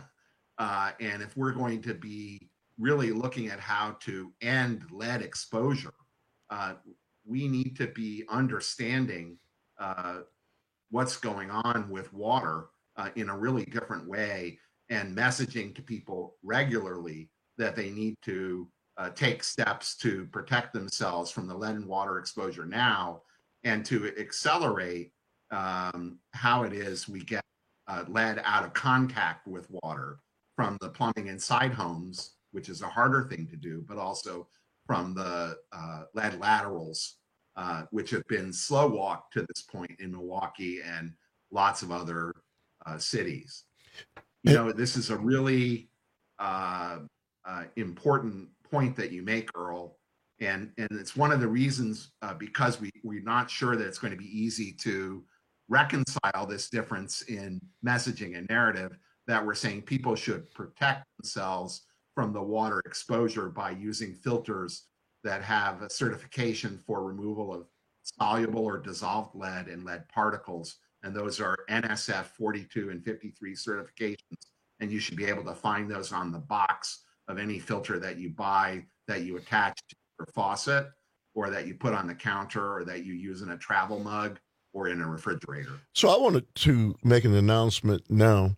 uh, and if we're going to be really looking at how to end lead exposure, uh, we need to be understanding uh, what's going on with water uh, in a really different way, and messaging to people regularly that they need to uh, take steps to protect themselves from the lead and water exposure now, and to accelerate um, how it is we get uh, lead out of contact with water from the plumbing inside homes, which is a harder thing to do, but also from the uh, lead laterals, uh, which have been slow walked to this point in Milwaukee and lots of other uh, cities. You know, this is a really uh, uh, important point that you make, Earl, and and it's one of the reasons uh, because we we're not sure that it's going to be easy to reconcile this difference in messaging and narrative, that we're saying people should protect themselves from the water exposure by using filters that have a certification for removal of soluble or dissolved lead and lead particles. And those are N S F forty-two and fifty-three certifications. And you should be able to find those on the box of any filter that you buy, that you attach to your faucet, or that you put on the counter, or that you use in a travel mug or in a refrigerator. So I wanted to make an announcement now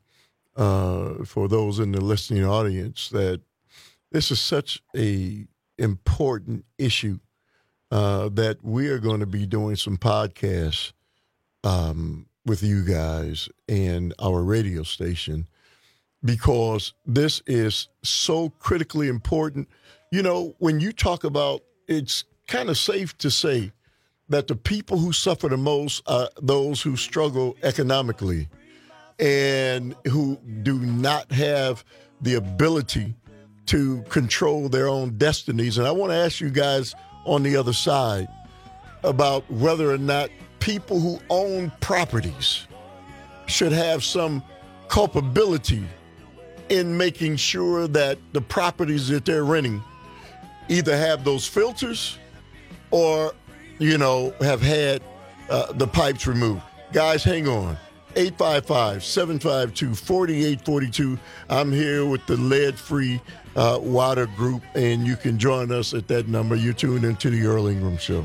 uh, for those in the listening audience that this is such a important issue uh, that we are going to be doing some podcasts um, with you guys and our radio station, because this is so critically important. You know, when you talk about, it's kind of safe to say that the people who suffer the most are those who struggle economically and who do not have the ability to control their own destinies. And I want to ask you guys on the other side about whether or not people who own properties should have some culpability in making sure that the properties that they're renting either have those filters or, you know, have had uh, the pipes removed. Guys, hang on. eight five five, seven five two, four eight four two. I'm here with the Lead-Free uh, Water Group, and you can join us at that number. You're tuned into the Earl Ingram Show.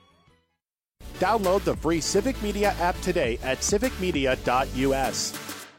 Download the free Civic Media app today at civic media dot U S.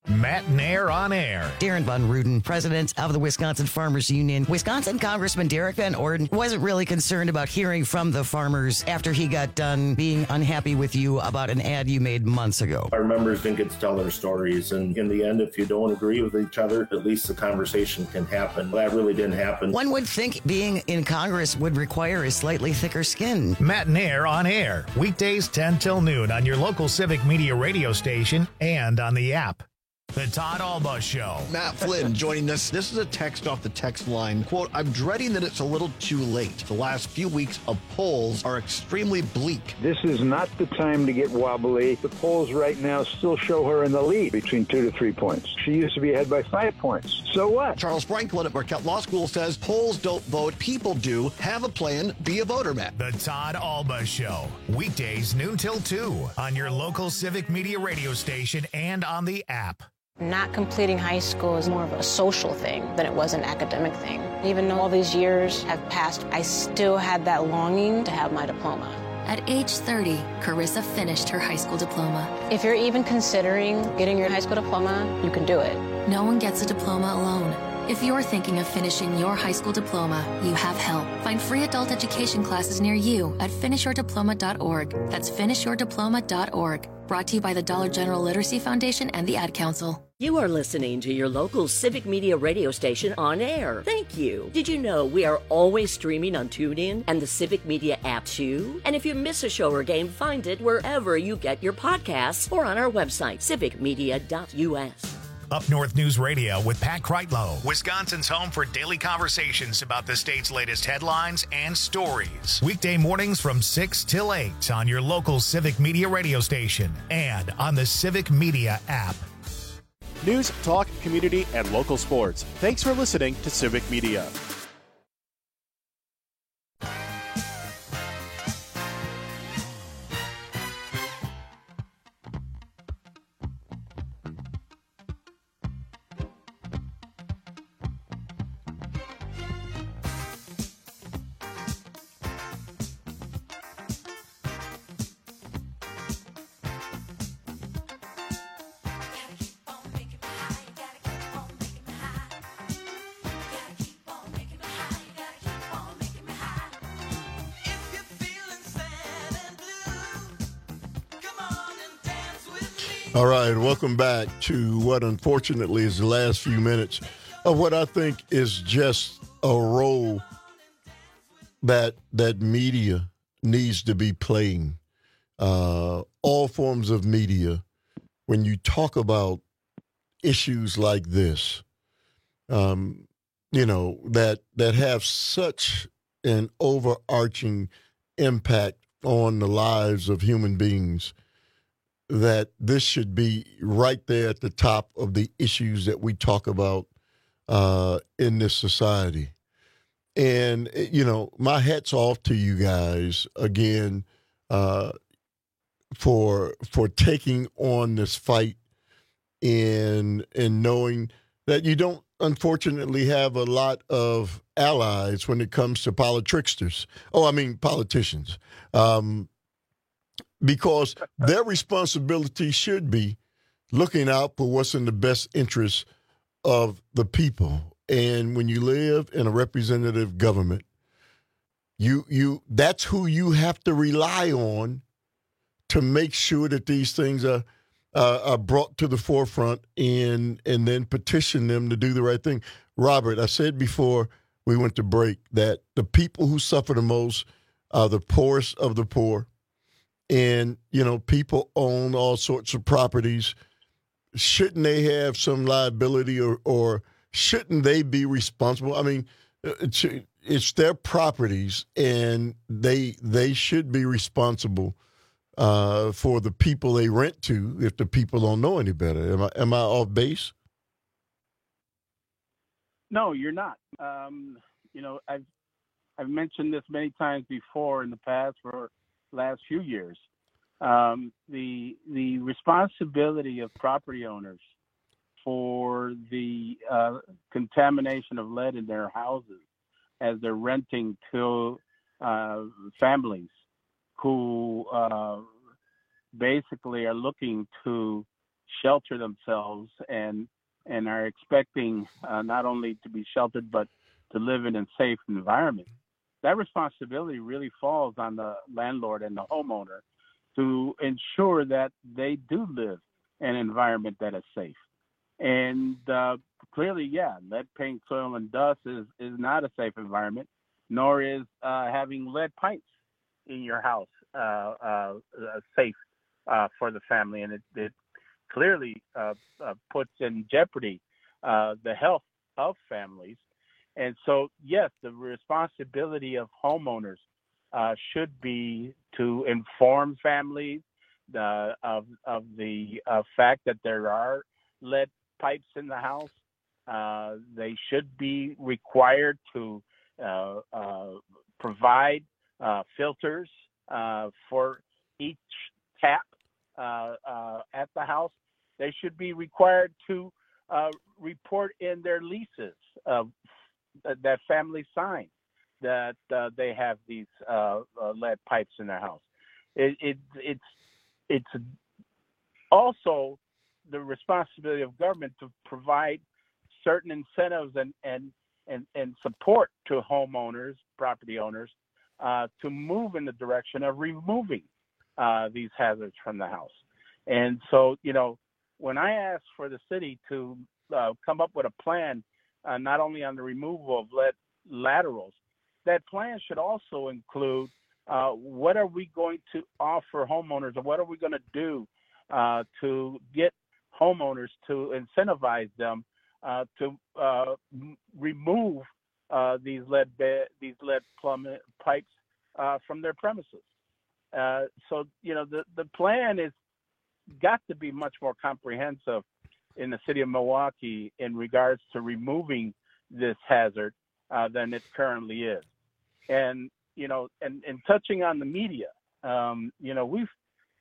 Matt Nair on air. Darren Von Ruden, president of the Wisconsin Farmers Union. Wisconsin Congressman Derek Van Orden wasn't really concerned about hearing from the farmers after he got done being unhappy with you about an ad you made months ago. Our members didn't get to tell their stories, and in the end, if you don't agree with each other, at least the conversation can happen. That really didn't happen. One would think being in Congress would require a slightly thicker skin. Matt Nair on air, weekdays ten till noon on your local Civic Media radio station and on the app. The Todd Alba Show. Matt Flynn joining us. This is a text off the text line. Quote, I'm dreading that it's a little too late. The last few weeks of polls are extremely bleak. This is not the time to get wobbly. The polls right now still show her in the lead between two to three points. She used to be ahead by five points. So what? Charles Franklin at Marquette Law School says polls don't vote, people do. Have a plan, be a voter, Matt. The Todd Alba Show. Weekdays noon till two on your local Civic Media radio station and on the app. Not completing high school is more of a social thing than it was an academic thing. Even though all these years have passed, I still had that longing to have my diploma. At age thirty, Carissa finished her high school diploma. If you're even considering getting your high school diploma, you can do it. No one gets a diploma alone. If you're thinking of finishing your high school diploma, you have help. Find free adult education classes near you at finish your diploma dot org. That's finish your diploma dot org. Brought to you by the Dollar General Literacy Foundation and the Ad Council. You are listening to your local Civic Media radio station on air. Thank you. Did you know we are always streaming on TuneIn and the Civic Media app too? And if you miss a show or game, find it wherever you get your podcasts or on our website, civic media dot u s. Up North News Radio with Pat Kreitlow, Wisconsin's home for daily conversations about the state's latest headlines and stories. Weekday mornings from six till eight on your local Civic Media radio station and on the Civic Media app. News, talk, community, and local sports. Thanks for listening to Civic Media. All right, welcome back to what unfortunately is the last few minutes of what I think is just a role that that media needs to be playing. Uh, all forms of media, when you talk about issues like this, um, you know, that that have such an overarching impact on the lives of human beings, that this should be right there at the top of the issues that we talk about uh, in this society. And, you know, my hat's off to you guys again uh, for for taking on this fight and, and knowing that you don't, unfortunately, have a lot of allies when it comes to politricksters. Oh, I mean, politicians. Um Because their responsibility should be looking out for what's in the best interest of the people. And when you live in a representative government, you you that's who you have to rely on to make sure that these things are uh, are brought to the forefront and and then petition them to do the right thing. Robert, I said before we went to break that the people who suffer the most are the poorest of the poor. And, you know, people own all sorts of properties. Shouldn't they have some liability or, or shouldn't they be responsible? I mean, it's, it's their properties and they they should be responsible uh, for the people they rent to if the people don't know any better. Am I, am I off base? No, you're not. Um, you know, I've I've mentioned this many times before in the past for last few years. Um, the the responsibility of property owners for the uh, contamination of lead in their houses as they're renting to uh, families who uh, basically are looking to shelter themselves and and are expecting uh, not only to be sheltered but to live in a safe environment, that responsibility really falls on the landlord and the homeowner to ensure that they do live in an environment that is safe. And uh, clearly, yeah, lead paint, soil, and dust is, is not a safe environment, nor is uh, having lead pipes in your house uh, uh, uh, safe uh, for the family. And it, it clearly uh, uh, puts in jeopardy uh, the health of families. And so, yes, the responsibility of homeowners uh, should be to inform families uh, of, of the uh, fact that there are lead pipes in the house. Uh, they should be required to uh, uh, provide uh, filters uh, for each tap uh, uh, at the house. They should be required to uh, report in their leases uh, that family sign that uh, they have these uh, uh, lead pipes in their house. It, it, it's it's also the responsibility of government to provide certain incentives and and and, and support to homeowners, property owners, uh, to move in the direction of removing uh, these hazards from the house. And so, you know, when I asked for the city to uh, come up with a plan, uh, not only on the removal of lead laterals, that plan should also include uh, what are we going to offer homeowners, or what are we going to do uh, to get homeowners to incentivize them uh, to uh, m- remove uh, these lead be- these lead plumb pipes uh, from their premises. Uh, so you know the the plan is got to be much more comprehensive in the city of Milwaukee in regards to removing this hazard uh, than it currently is. And you know, and, and touching on the media, um, you know, we've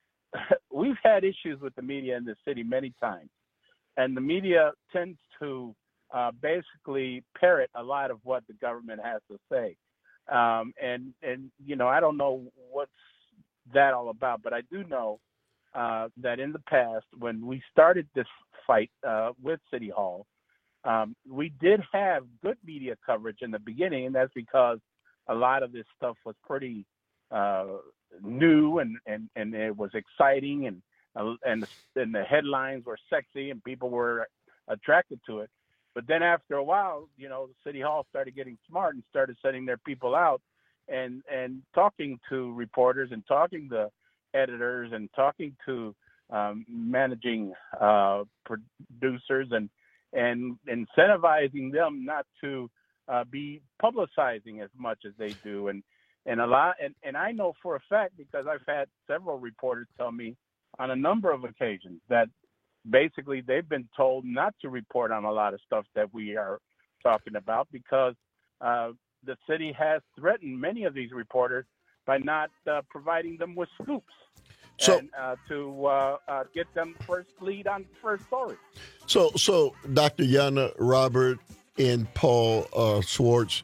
we've had issues with the media in the city many times, and the media tends to uh, basically parrot a lot of what the government has to say. Um, and and you know, I don't know what's that all about, but I do know uh, that in the past, when we started this fight uh, with City Hall, um, we did have good media coverage in the beginning, and that's because a lot of this stuff was pretty uh, new and, and, and it was exciting, and uh, and, the, and the headlines were sexy and people were attracted to it. But then after a while, you know, the City Hall started getting smart and started sending their people out and, and talking to reporters and talking to editors and talking to um, managing uh, producers and and incentivizing them not to Uh, be publicizing as much as they do, and and a lot, and, and I know for a fact, because I've had several reporters tell me on a number of occasions that basically they've been told not to report on a lot of stuff that we are talking about, because uh, the city has threatened many of these reporters by not uh, providing them with scoops so, and uh, to uh, uh, get them first lead on the first story. So, so Doctor Yana, Robert, and Paul uh, Schwartz.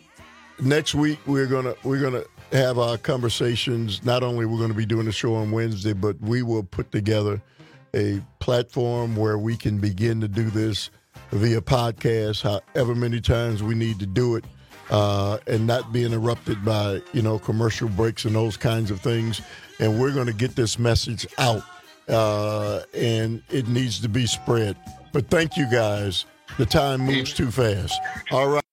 Next week we're gonna we're gonna have our conversations. Not only we're gonna be doing the show on Wednesday, but we will put together a platform where we can begin to do this via podcast, however many times we need to do it, uh, and not be interrupted by you know commercial breaks and those kinds of things. And we're gonna get this message out, uh, and it needs to be spread. But thank you guys. The time moves too fast. All right.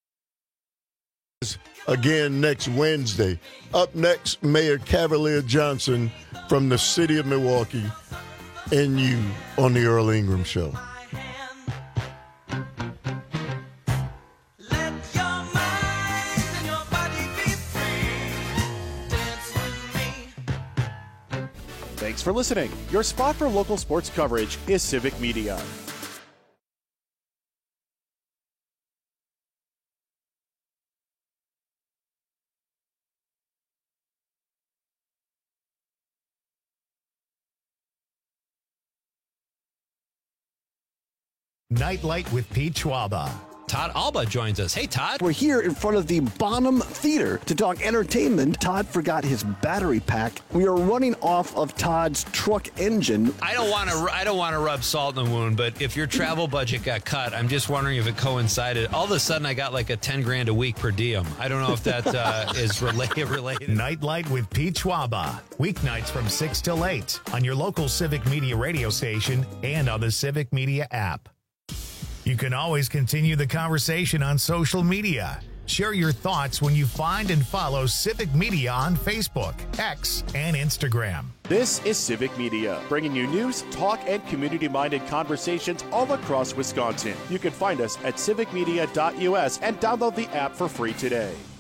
Again next Wednesday. Up next, Mayor Cavalier Johnson from the city of Milwaukee and you on the Earl Ingram Show. Thanks for listening. Your spot for local sports coverage is Civic Media. Nightlight with Pete Schwaba. Todd Alba joins us. Hey, Todd. We're here in front of the Bonham Theater to talk entertainment. Todd forgot his battery pack. We are running off of Todd's truck engine. I don't want to. I don't want to rub salt in the wound, but if your travel budget got cut, I'm just wondering if it coincided. All of a sudden, I got like a ten grand a week per diem. I don't know if that uh, is related. related. Nightlight with Pete Schwaba. Weeknights from six till eight on your local Civic Media radio station and on the Civic Media app. You can always continue the conversation on social media. Share your thoughts when you find and follow Civic Media on Facebook, X, and Instagram. This is Civic Media, bringing you news, talk, and community-minded conversations all across Wisconsin. You can find us at civic media dot U S and download the app for free today.